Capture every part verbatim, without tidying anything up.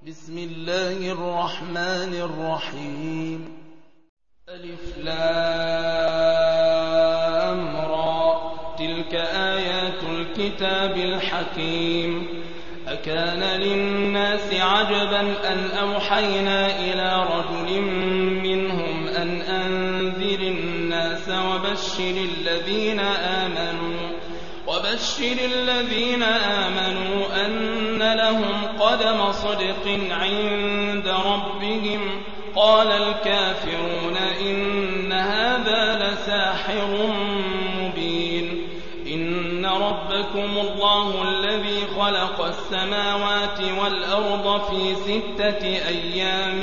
بسم الله الرحمن الرحيم ألف لام را تلك آيات الكتاب الحكيم أكان للناس عجبا أن أوحينا إلى رجل منهم أن أنذر الناس وبشر الذين آمنوا وبشر الذين آمنوا أن لهم قدم صدق عند ربهم قال الكافرون إن هذا لساحر مبين إن ربكم الله الذي خلق السماوات والأرض في ستة أيام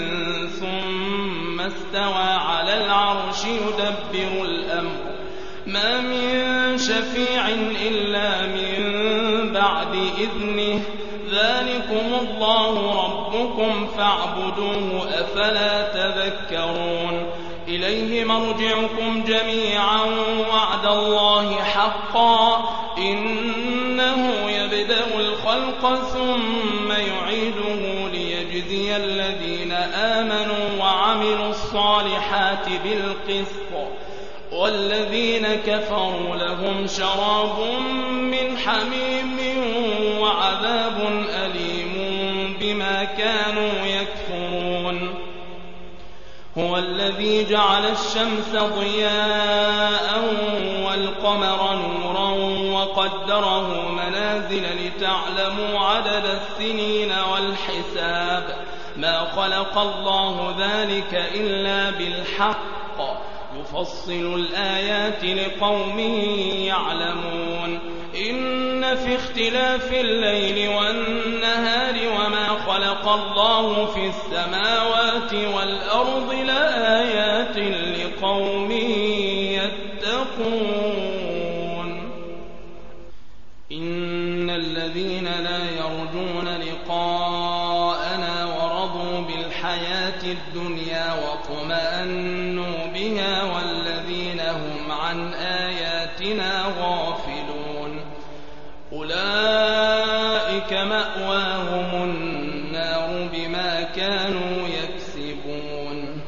ثم استوى على العرش يدبر الأمر ما من شفيع إلا من بعد إذنه ذلكم الله ربكم فاعبدوه أفلا تذكرون إليه مرجعكم جميعا وعد الله حقا إنه يبدأ الخلق ثم يعيده ليجزي الذين آمنوا وعملوا الصالحات بالقسط والذين كفروا لهم شراب من حميم وعذاب أليم بما كانوا يكفرون هو الذي جعل الشمس ضياء والقمر نورا وقدره منازل لتعلموا عدد السنين والحساب ما خلق الله ذلك إلا بالحق يفصل الآيات لقوم يعلمون إن في اختلاف الليل والنهار وما خلق الله في السماوات والأرض لآيات لقوم يتقون إن الذين لا يرجون لقاءنا ورضوا بالحياة الدنيا واطمأنوا بها والذين هم عن آياتنا غافلون أولئك مأواهم النار بما كانوا يكسبون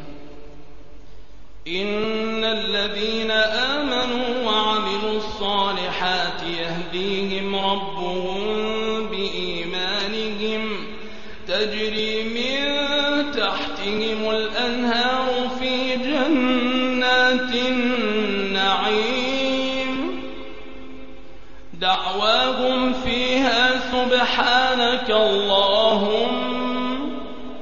إن الذين آمنوا وعملوا الصالحات يهديهم ربهم بإيمانهم تجري من تحتهم الأنهار في جنات النعيم دعواهم فيها سبحانك اللهم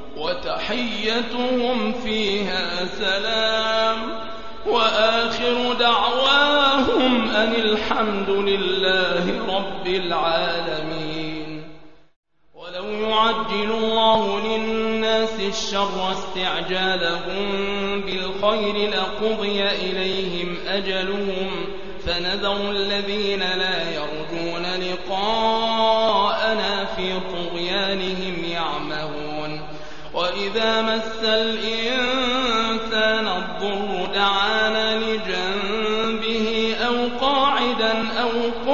وتحيتهم فيها سلام وآخر دعواهم أن الحمد لله رب العالمين ولو يعجل الله للناس الشر استعجالهم بالخير لقضي إليهم أجلهم فنذر الذين لا يرجون لقاءنا في طغيانهم يعمهون وإذا مس الإنسان الضر دعانا لجنبه أو قاعدا أو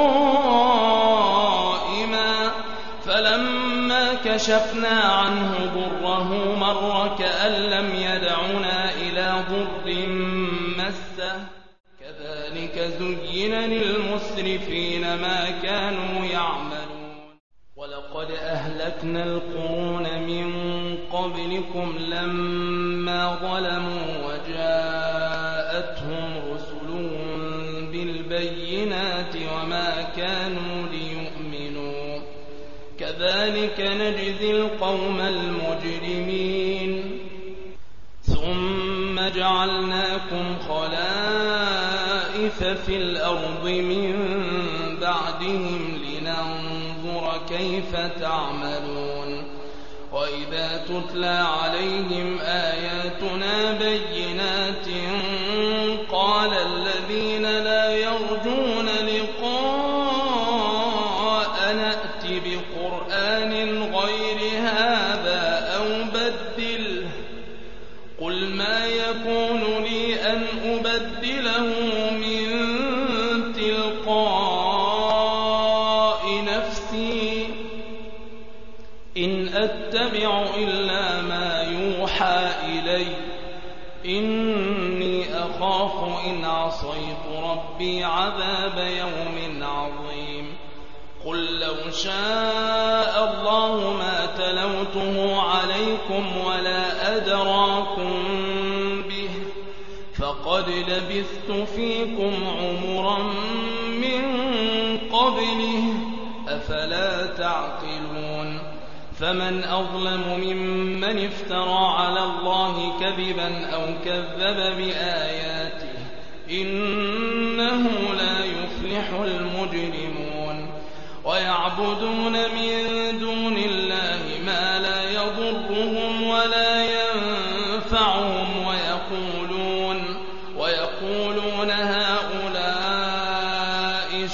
قائما فلما كشفنا عنه ضره مر كأن لم يدعنا إلى ضر مسه كذلك زين للمسرفين ما كانوا يعملون ولقد أهلكنا القرون من قبلكم لما ظلموا وجاءتهم رسلهم بالبينات وما كانوا ليؤمنوا كذلك نجزي القوم المجرمين ثم جعلناكم خلائف في الأرض من بعدهم لننظر كيف تعملون وإذا تتلى عليهم آياتنا بينات قال الذين لا يرجون لقاء نأت بقرآن غير هذا أو بدله قل ما يكون لي أن أبدله من تلقاء نفسي إن أتبع إلا ما يوحى إلي إني أخاف إن عصيت ربي عذاب يوم عظيم قل لو شاء الله ما تلوته عليكم ولا أدراكم به فقد لبثت فيكم عمرا من قبله أفلا تعقلون فمن أظلم ممن افترى على الله كذبا أو كذب بآياته إنه لا يفلح المجرمون ويعبدون من دون الله ما لا يضرهم ولا ينفعهم ويقولون ويقولون هؤلاء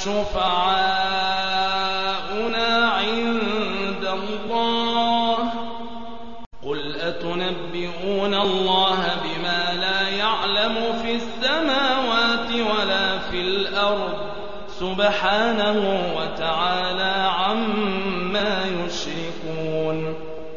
شفعاؤنا عند الله قل أتنبئون الله بما لا يعلم في السماوات ولا في الأرض سبحانه وتعالى عما يشركون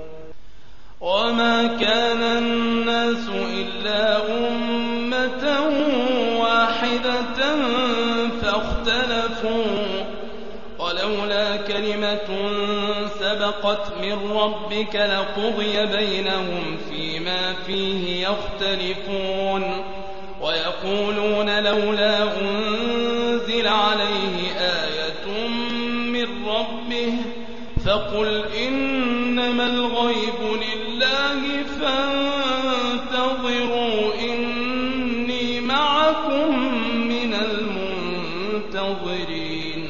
وما كان الناس إلا أمة واحدة فاختلفوا ولولا كلمة سبقت من ربك لقضي بينهم فيما فيه يختلفون ويقولون لولا أنزل عليه آية من ربه فقل إنما الغيب لله فانتظروا إني معكم من المنتظرين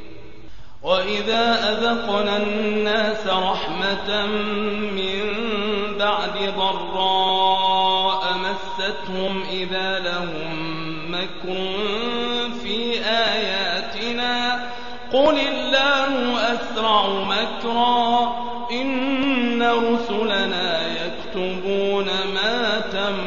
وإذا أذقنا الناس رحمة من بعد ضراء مستهم إذا لهم مكر في آياتنا قل الله أسرع مكرا إن رسلنا يكتبون ما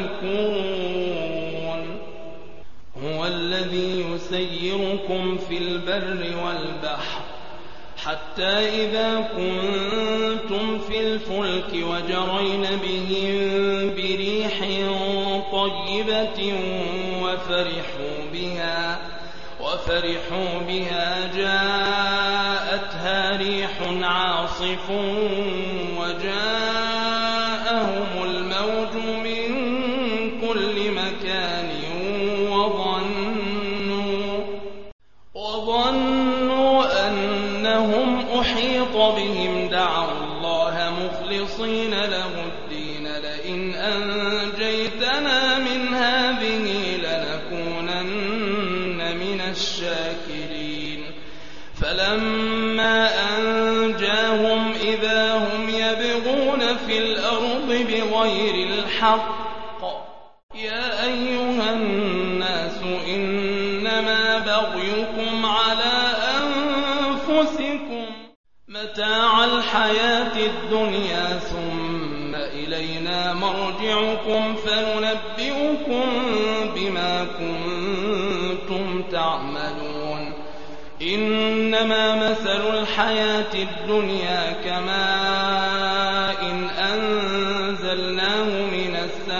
تمكرون هو الذي يسيركم في البر والبحر حتى إذا كنتم في الفلك وجرين بهم بريح طيبة وفرحوا بها وفرحوا بها جاءتها ريح عاصف وجاءهم الموج من كل مكان وظنوا وظنوا أنهم أحيط بهم دعوا الله مخلصين له الدين لئن أنجيتنا من هذه لنكونن من الشاكرين فلما أنجاهم إذا هم يبغون في الأرض بغير الحق يا أيها الناس إنما بغيكم على أنفسكم متاع الحياة الدنيا ثم إلينا مرجعكم فننبئكم بما كنتم تعملون إنما مثل الحياة الدنيا كماء إن أنزلناه من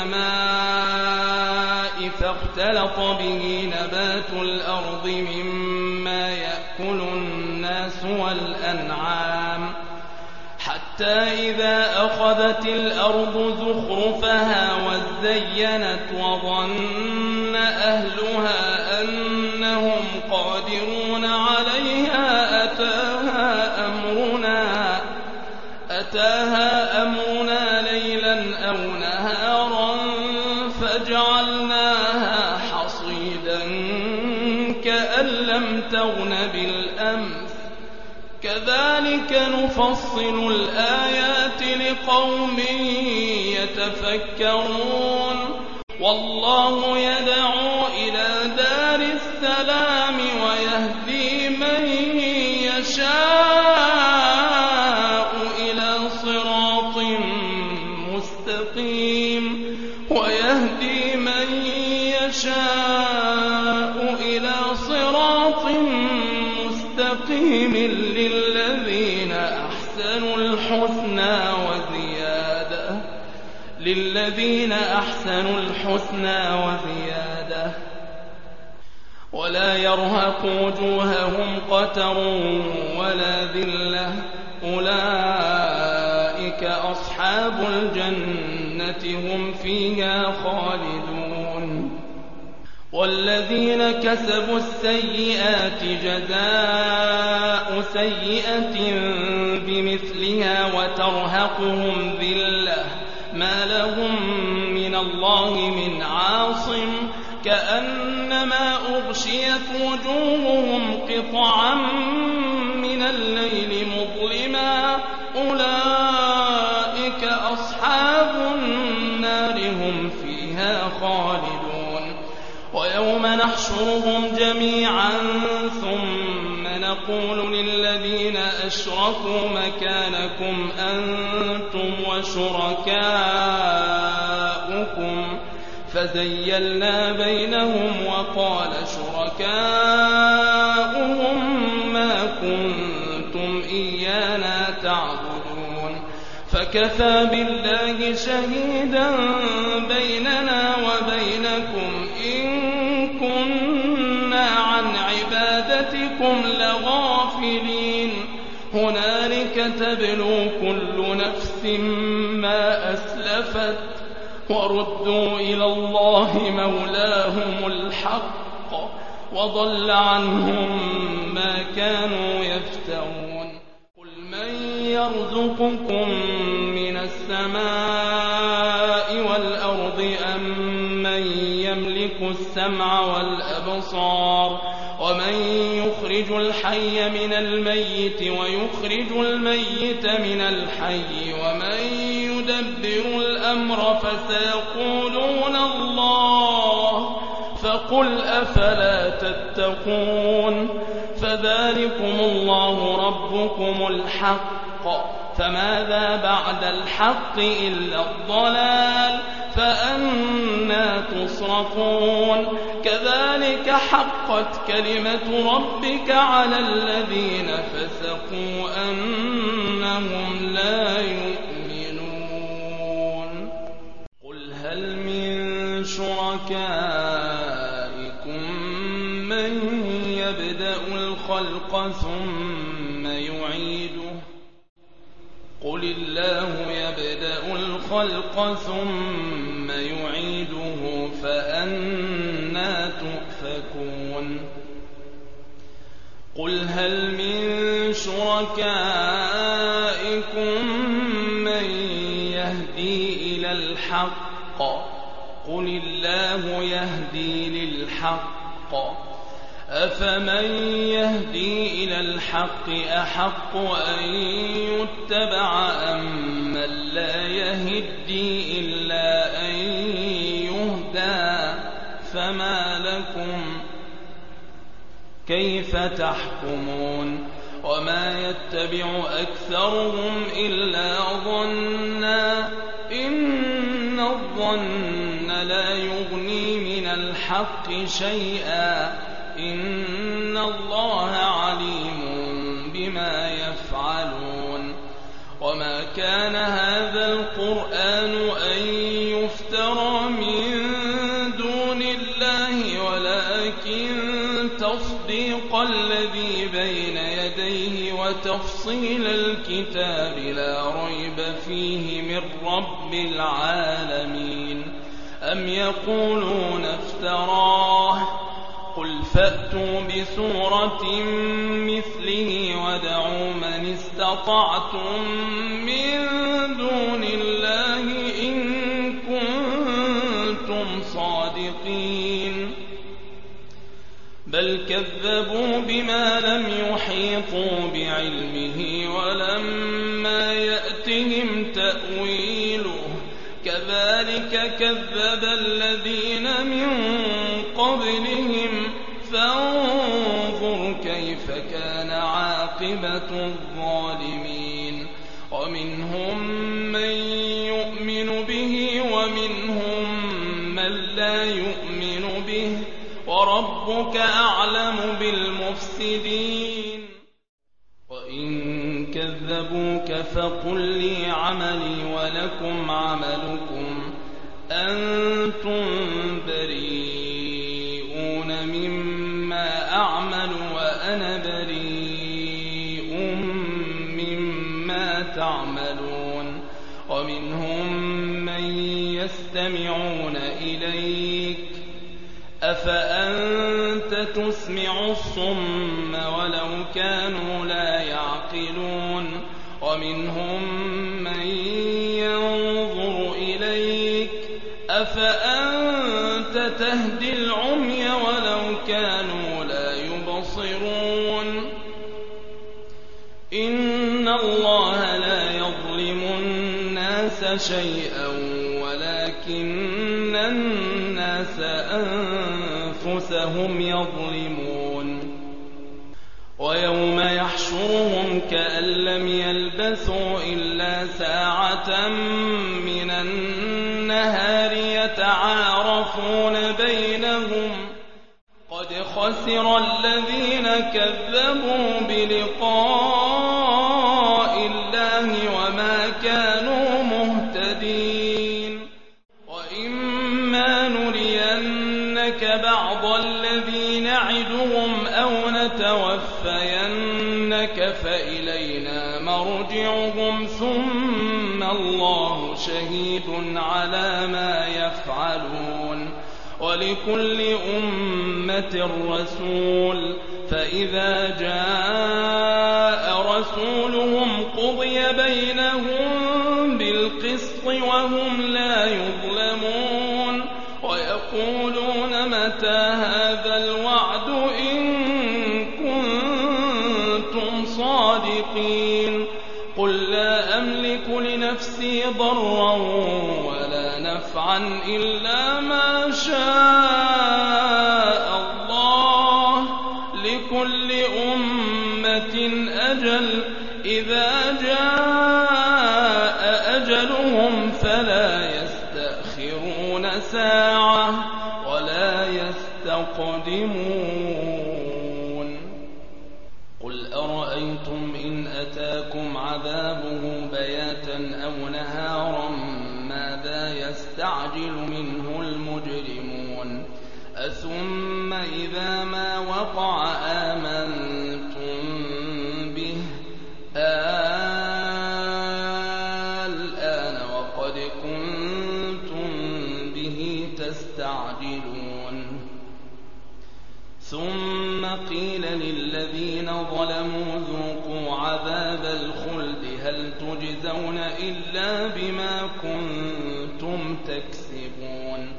السماء فاختلط به نبات الأرض مما يأكل الناس والأنعام حتى إذا أخذت الأرض زخرفها وزينت وظن أهلها أنهم قادرون عليها أتاها أمرنا أتاها أمرنا ليلا أو نهارا فجعلناها حصيدا كأن لم تغن بالأمس كذلك نفصل الآيات لقوم يتفكرون والله يدعو إلى دار السلام ويهدي من يشاء إلى صراط مستقيم ويهدي من يشاء إلى صراط مستقيم للذين أحسنوا الحسنى للذين أحسنوا الحسنى وزيادة ولا يرهق وجوههم قتر ولا ذلة أولئك أصحاب الجنة هم فيها خالدون والذين كسبوا السيئات جزاء سيئة بمثلها وترهقهم ذلة ما لهم من الله من عاصم كأنما أغشيت وجوههم قطعا من الليل مظلما أولئك أصحاب النار هم فيها خالدون ويوم نحشرهم جميعا ثم نقول للذين أشركوا مكانكم أنتم وشركاؤكم فزيلنا بينهم وقال شركاؤهم ما كنتم إيانا تعبدون فكفى بالله شهيدا بيننا وبينكم إن كنا عن عبادتكم لغافلين هنالك تبلو كل نفس ما أسلفت وردوا إلى الله مولاهم الحق وضل عنهم ما كانوا يفترون قل من يرزقكم من السماء والأرض أم من يملك السمع والأبصار ومن يخرج الحي من الميت ويخرج الميت من الحي ومن يدبر الأمر فسيقولون الله فقل أفلا تتقون فذلكم الله ربكم الحق فماذا بعد الحق إلا الضلال فأنى تصرفون كذلك حقت كلمة ربك على الذين فسقوا أنهم لا يؤمنون قل هل من شركائكم من يبدأ الخلق ثم يعيده قل الله يبدأ الخلق ثم يعيده فأنى تؤفكون قل هل من شركائكم من يهدي إلى الحق قل الله يهدي للحق أفمن يهدي إلى الحق أحق أن يتبع أم من لا يهدي إلا أن يهدى فما لكم كيف تحكمون وما يتبع أكثرهم إلا ظنا إن الظن لا يغني من الحق شيئا إن الله عليم بما يفعلون وما كان هذا القرآن أن يفترى من دون الله ولكن تصديق الذي بين يديه وتفصيل الكتاب لا ريب فيه من رب العالمين أم يقولون افتراه قل فأتوا بسورة مثله ودعوا من استطعتم من دون الله إن كنتم صادقين بل كذبوا بما لم يحيطوا بعلمه ولما يأتهم تأويله كذلك كذب الذين من قبلهم فانظر كيف كان عاقبة الظالمين ومنهم من يؤمن به ومنهم من لا يؤمن به وربك أعلم بالمفسدين وإن كذبوك فقل لي عملي ولكم عملكم أنتم بريئون مما أعمل وأنا بريء مما تعملون ومنهم من يستمعون إليك أفأنت تسمع الصم ولو كانوا لا يعقلون ومنهم من ينظر إليك أفأنت تهدي العمي ولو كانوا لا يبصرون إن الله لا يظلم الناس شيئا ولكن الناس أنفسهم يظلمون ويوم يحشرهم كأن لم يلبثوا إلا ساعة من النهار يتعارفون بينهم قد خسر الذين كذبوا بلقاء الله وما كانوا مهتدين وإما نرينك بعض الذي نعدهم أو نتوفينك فإلينا مرجعهم ثم الله شهيد على ما يفعلون ولكل أمة رسول فإذا جاء رسولهم قضي بينهم بالقسط وهم لا يظلمون ويقولون متى هذا الوعد إن كنتم صادقين قل لا أملك لنفسي ضرا ولا نفعا إلا ما شاء الله لكل أمة أجل إذا جاء أجلهم فلا يستأخرون ساعة ولا يستقدمون قل أرأيتم إن أتاكم عذابه بياتا أو نهارا ماذا يستعجل منه المجرمون أثم إذا ما وقع آمنتم به الآن وقد كنتم به تستعجلون ثم قيل للذين ظلموا ذوقوا عذاب الخلد هل تجزون إلا بما كنتم تكسبون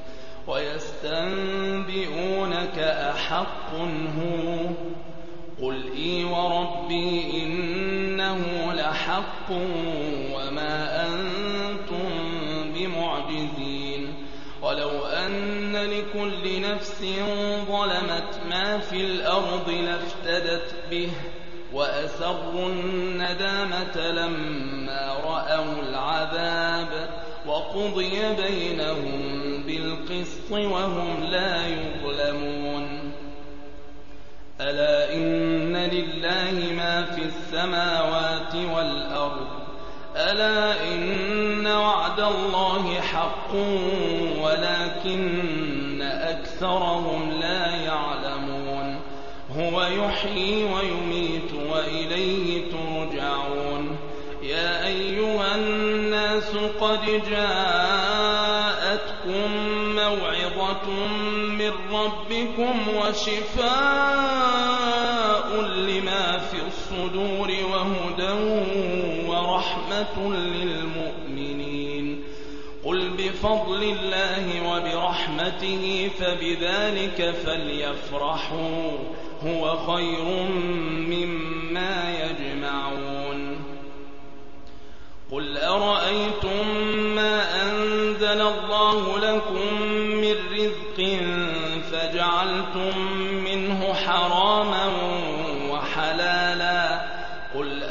ويستنبئونك أحق هو قل إي وربي إنه لحق وما أنتم بمعجزين ولو أن لكل نفس ظلمت ما في الأرض لافتدت به وأسروا الندامة لما رأوا العذاب وقضي بينهم بالقسط وهم لا يظلمون ألا إن لله ما في السماوات والأرض ألا إن وعد الله حق ولكن أكثرهم لا يعلمون هو يحيي ويميت وإليه ترجعون يا أيها الناس قد جاءتكم موعظة من ربكم وشفاء لما في الصدور وهدى ورحمة للمؤمنين قل بفضل الله وبرحمته فبذلك فليفرحوا هو خير مما يجمعون قل أرأيتم ما أنزل الله لكم من رزق فجعلتم منه حراما وحلالا قل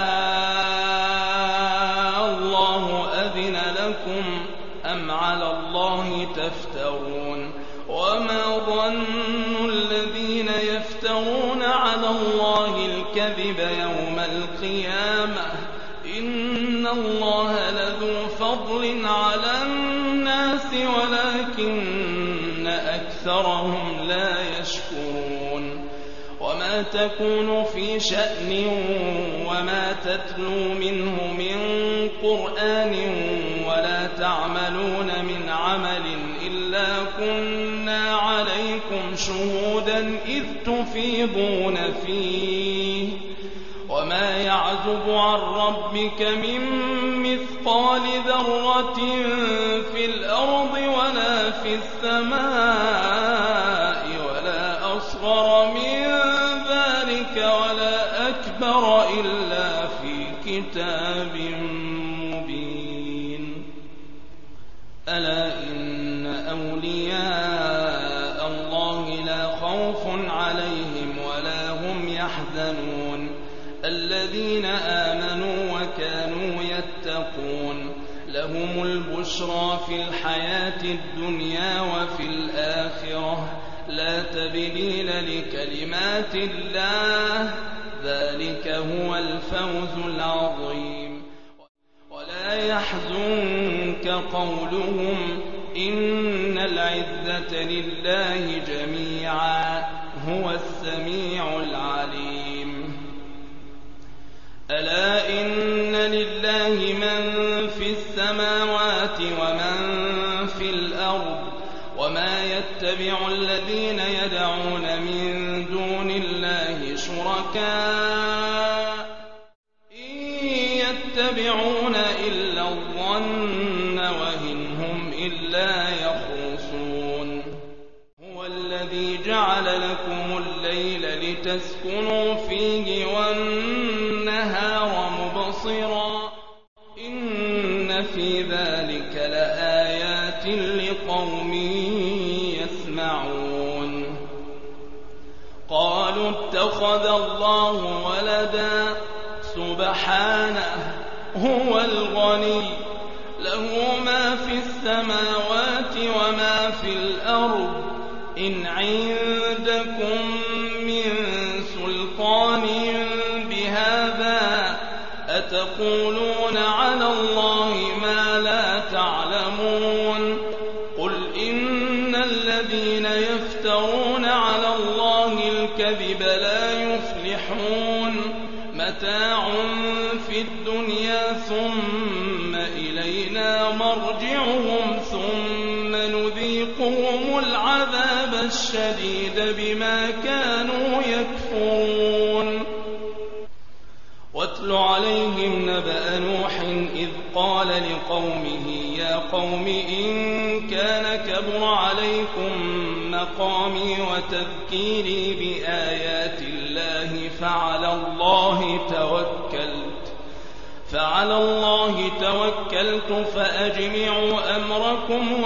آه الله أذن لكم أم على الله تفترون وما ظن الذين يفترون على الله الكذب يوم القيامة إن الله لذو فضل على الناس ولكن أكثرهم لا يشكرون وما تكون في شأن وما تتلو منه من قرآن ولا تعملون من عمل إلا كنا عليكم شهودا إذ تفيضون فيه وما يعزب عن ربك من مثقال ذرة في الأرض ولا في السماء ولا أصغر من ذلك ولا أكبر إلا في كتاب مبين ألا إن أولياء الله لا خوف عليهم ولا هم يحزنون الذين آمنوا وكانوا يتقون لهم البشرى في الحياة الدنيا وفي الآخرة لا تبديل لكلمات الله ذلك هو الفوز العظيم ولا يحزنك قولهم إن العزة لله جميعا هو السميع العليم ألا إن لله من في السماوات ومن في الأرض وما يتبع الذين يدعون من دون الله شركاء إن يتبعون إلا الظن وإن هم إلا يخرصون هو الذي جعل لكم الليل لتسكنوا فيه والنهار مبصرا إن في ذلك لآيات لقوم يسمعون قالوا اتخذ الله ولدا سبحانه هو الغني له ما في السماوات وما في الأرض إن عندكم من سلطان بهذا أتقولون على الله ما لا تعلمون قل إن الذين يفترون على الله الكذب لا يفلحون متاع في الدنيا ثم إلينا مرجعهم ثم نذيقهم العذاب الشديد بما كانوا يكفرون واتل عليهم نبأ نوح إذ قال لقومه يا قوم إن كان كبر عليكم مقامي وتذكيري بآيات الله فعلى الله توكلت فعلى الله توكلت فأجمعوا أمركم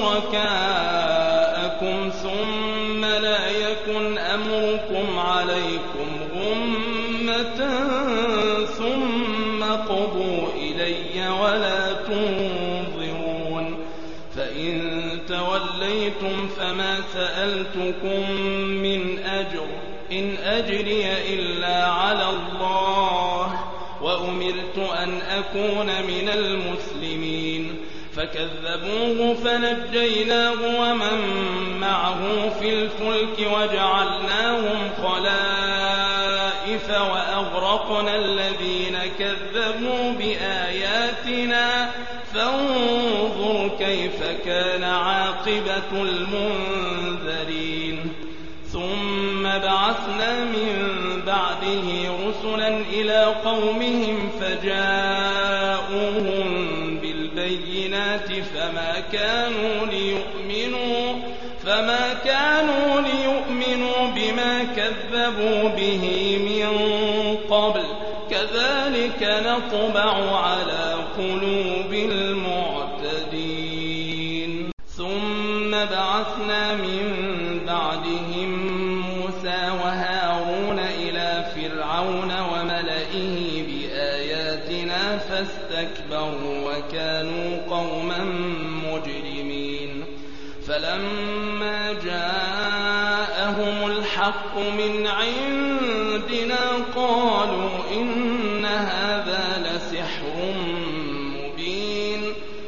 وشركاءكم ثم لا يكن أمركم عليكم غمة ثم قضوا إلي ولا تنظرون فإن توليتم فما سألتكم من أجر إن أجري إلا على الله وأمرت أن أكون من المسلمين فكذبوه فنجيناه ومن معه في الفلك وجعلناهم خلائف وأغرقنا الذين كذبوا بآياتنا فانظر كيف كان عاقبة المنذرين ثم بعثنا من بعده رسلا إلى قومهم فجاءوهم بالبينات فما كانوا ليؤمنوا فما كانوا ليؤمنوا بما كذبوا به من قبل كذلك نطبع على قلوب المعتدين ثم بعثنا من بعدهم موسى وهارون إلى فرعون وملئه بآياتنا فاستكبروا وكانوا قوما مجرمين فلما جاءهم الحق من عندنا قالوا إن هذا لسحر مبين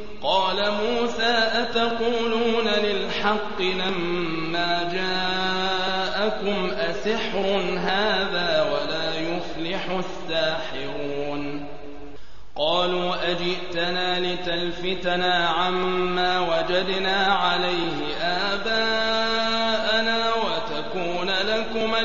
قال موسى أتقولون للحق لما جاءكم أسحر هذا ولا يفلح الساحرون قالوا أجئتنا لتلفتنا عما وجدنا عليه آباءنا وتكون لكما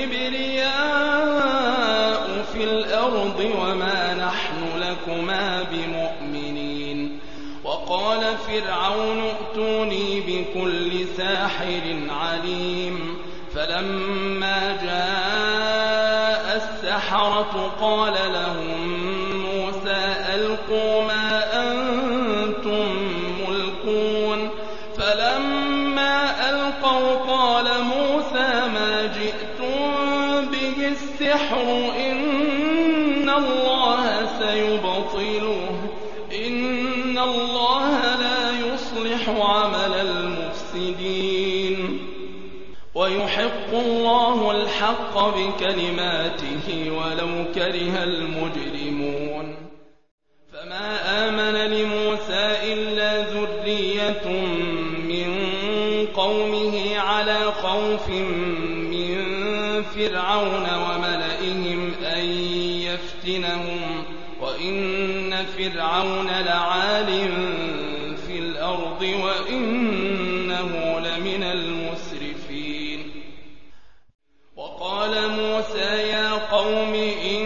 الكبرياء في الأرض وما نحن لكما بمؤمنين وقال فرعون ائتوني بكل ساحر عليم فلما جاء السحرة قال لهم موسى ألقوا ما أنتم ملقون فلما ألقوا قال موسى ما جئتم به السحر إن الله سيبطله إن الله لا يصلح عمل المفسدين ويحق الله الحق بكلماته ولو كره المجرمون فما آمن لموسى إلا ذرية من قومه على خوف من فرعون وملئهم أن يفتنهم وإن فرعون لعال في الأرض وإنه لمن المسرفين وقال موسى يا قوم إن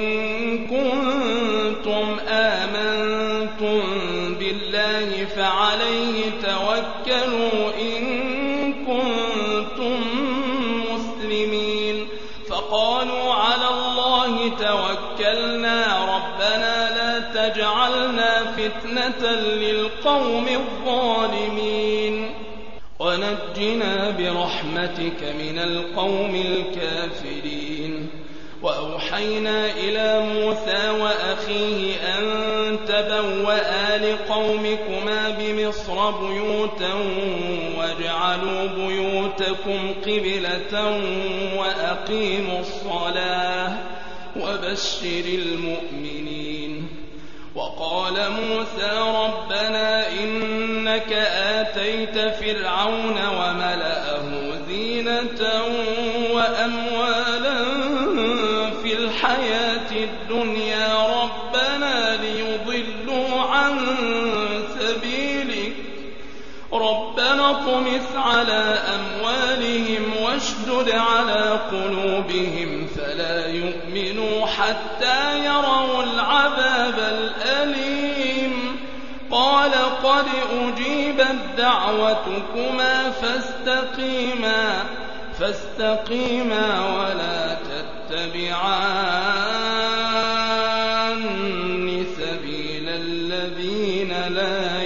كنتم آمنتم بالله فعليه توكلوا إن كنتم مسلمين فقالوا على الله توكلنا ربنا لا تجعلنا فتنة للقوم الظالمين ونجنا برحمتك من القوم الكافرين وأوحينا إلى موسى وأخيه أن تبوأ لقومكما بمصر بيوتا واجعلوا بيوتكم قبلة وأقيموا الصلاة وبشر المؤمنين وقال موسى ربنا إنك آتيت فرعون وملأه زينة وأموالا في الحياة الدنيا ربنا ليضلوا عن سبيلك ربنا اطمس على أموالهم واشدد على قلوبهم فلا يؤمنوا حتى يروا العذاب الأليم قال قد أجيبت دعوتكما فاستقيما فاستقيما ولا تتبعان سبيل الذين لا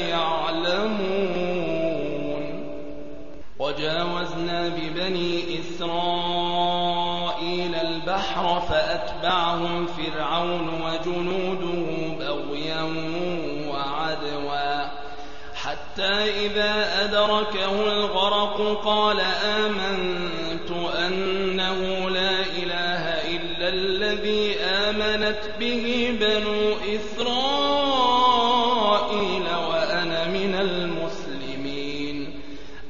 يعلمون وجاوزنا ببني إسرائيل البحر فأتبعهم فرعون وجنوده بغيا وعدوا حتى إذا أدركه الغرق قال آمنت أنه لا إله إلا الذي آمنت به بنو إسرائيل وأنا من المسلمين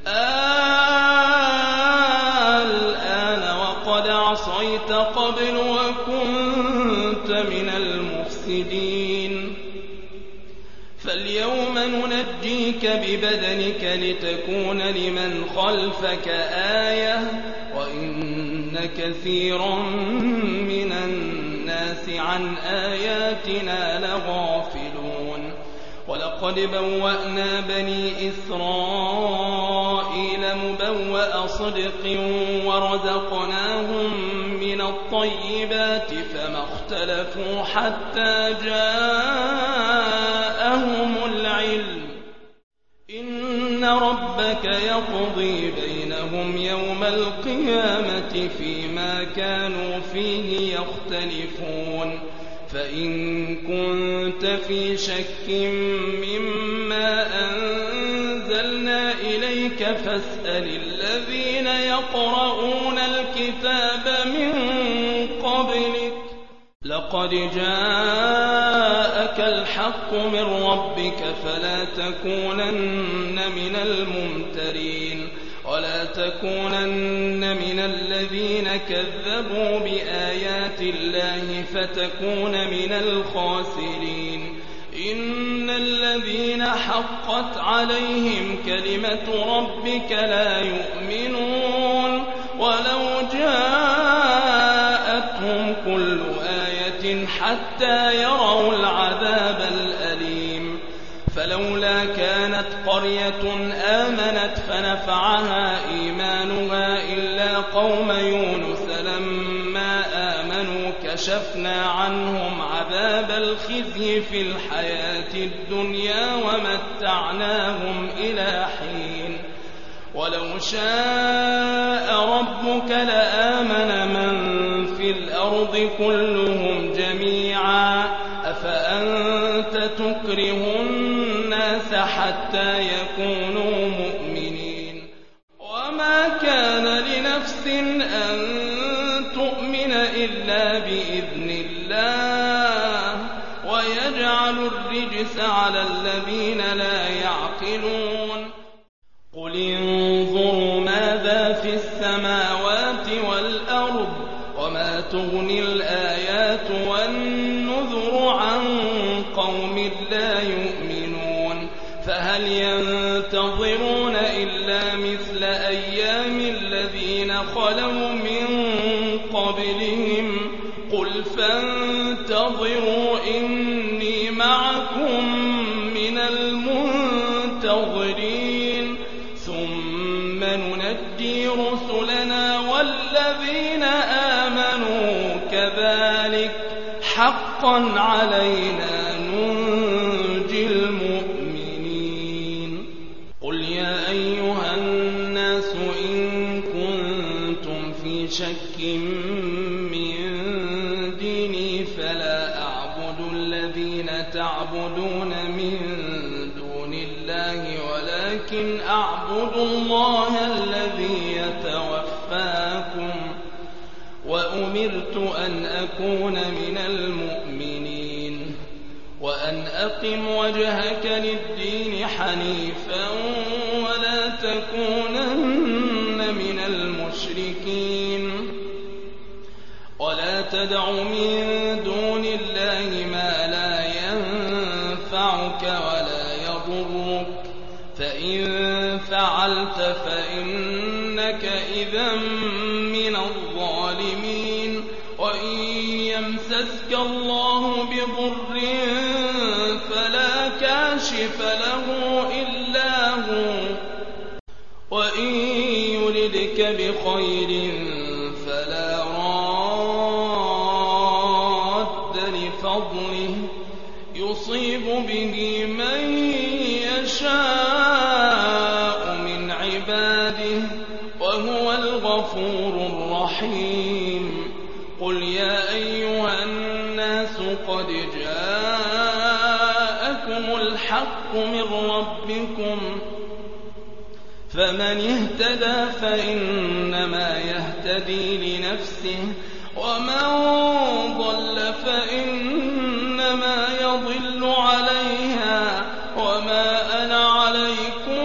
الآن وقد عصيت قبل وكنت من المفسدين فاليوم ننجيك ببدنك لتكون لمن خلفك آية وإن كثيرا من الناس عن آياتنا لغافلون ولقد بوأنا بني إسرائيل مبوأ صدق ورزقناهم من الطيبات فما اختلفوا حتى جاءهم العلم إن ربك يقضي بينهم يوم القيامة فيما كانوا فيه يختلفون فإن كنت في شك مما أنزلنا إليك فاسأل الذين يقرؤون الكتاب من قبلك لقد لقد جاءك الحق من ربك فلا تكونن من الممترين ولا تكونن من الذين كذبوا بآيات الله فتكون من الخاسرين إن الذين حقت عليهم كلمة ربك لا يؤمنون ولو جاءتهم كل آية حتى يروا العذاب الأليم فلولا كانت قرية آمنت فنفعها إيمانها إلا قوم يونس لما آمنوا كشفنا عنهم عذاب الخزي في الحياة الدنيا ومتعناهم إلى حين ولو شاء ربك لآمن من في الأرض كلهم جميعا أفأنت تكره الناس حتى يكونوا مؤمنين وما كان لنفس أن تؤمن إلا بإذن الله ويجعل الرجس على الذين لا يعقلون قل انظروا ماذا في السماوات والأرض وما تغني الآيات والنذر عن قوم لا يؤمنون فهل ينتظرون إلا مثل أيام الذين خلوا من قبلهم قل فانتظروا إني معكم من المنتظرين ثم ننجي رسلنا والذين آمنوا كذلك حقا علينا ننجي المؤمنين قل يا أيها الناس إن كنتم في شك من ديني فلا أعبد الذين تعبدون من دون الله ولكن أعبد الله الذي يتوفاكم وأمرت أن أكون من المؤمنين وأن أقم وجهك للدين حنيفا ولا تكونن من المشركين ولا تدع من دون الله ما لا ينفعك ولا يضرك فإن فعلت فإنك إذا من الظالمين وإن يمسسك الله بضر فلا كاشف له إلا هو وإن يردك بخير فلا راد لفضله يصيب به من يشاء من عباده وهو الغفور الرحيم قل يا أيها الناس قد جاءكم الحق من ربكم فمن اهتدى فإنما يهتدي لنفسه ومن ضل فإنما يضل عليها وما أنا عليكم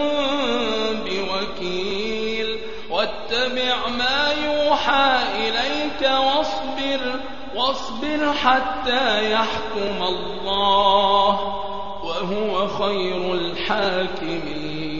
بوكيل واتبع ما يوحى إليك واصبر واصبر حتى يحكم الله وهو خير الحاكمين